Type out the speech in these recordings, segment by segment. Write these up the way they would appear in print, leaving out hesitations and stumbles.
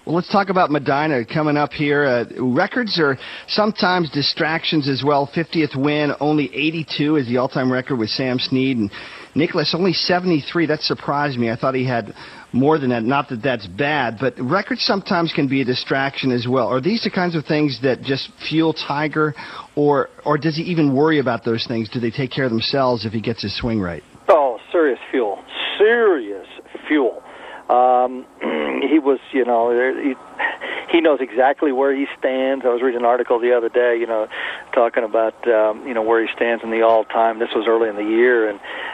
Well, let's talk about Medina coming up here. Records are sometimes distractions as well. 50th win, only 82 is the all-time record with Sam Snead. And Nicklaus, only 73. That surprised me. I thought he had more than that. Not that that's bad, but records sometimes can be a distraction as well. Are these the kinds of things that just fuel Tiger, or does he even worry about those things? Do they take care of themselves if he gets his swing right? Oh, serious fuel. Serious fuel. He was, he knows exactly where he stands. I was reading an article the other day, talking about, where he stands in the all-time. This was early in the year,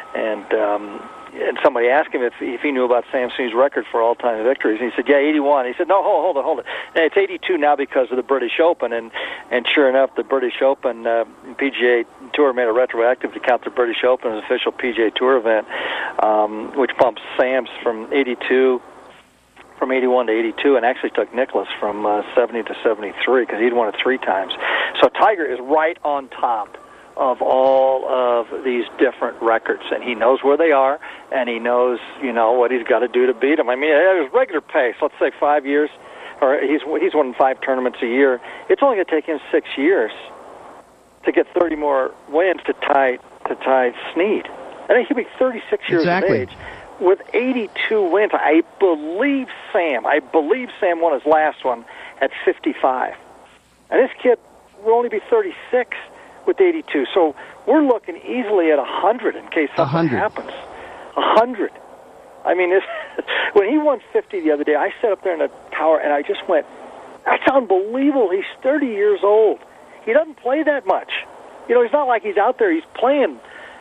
and somebody asked him if he knew about Sam Snead's record for all-time victories. And he said, yeah, 81. He said, no, hold it. And it's 82 now because of the British Open. And sure enough, the British Open PGA Tour made it retroactive to count the British Open as an official PGA Tour event, which bumps Sam's from 82, from 81 to 82, and actually took Nicklaus from 70 to 73 because he'd won it 3 times. So Tiger is right on top of all of these different records, and he knows where they are, and he knows, what he's got to do to beat them. I mean, at his regular pace, let's say 5 years, or he's won 5 tournaments a year. It's only going to take him 6 years to get 30 more wins to tie Snead. I think he'll be 36 years of age. With 82 wins, I believe Sam won his last one at 55. And this kid will only be 36 with 82. So we're looking easily at 100 in case something happens. 100. I mean, when he won 50 the other day, I sat up there in the tower and I just went, that's unbelievable. He's 30 years old. He doesn't play that much. He's not like he's out there. He's playing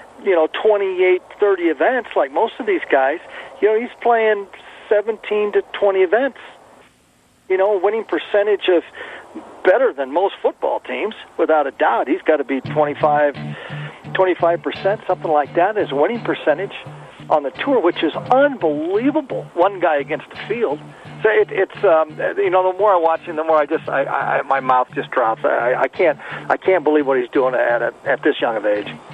28, 30 events like most of these guys. He's playing 17 to 20 events. Winning percentage of better than most football teams, without a doubt. He's got to be 25%, something like that, is winning percentage on the tour, which is unbelievable. One guy against the field. So it's the more I watch him, the more my mouth just drops. I can't believe what he's doing at this young of age.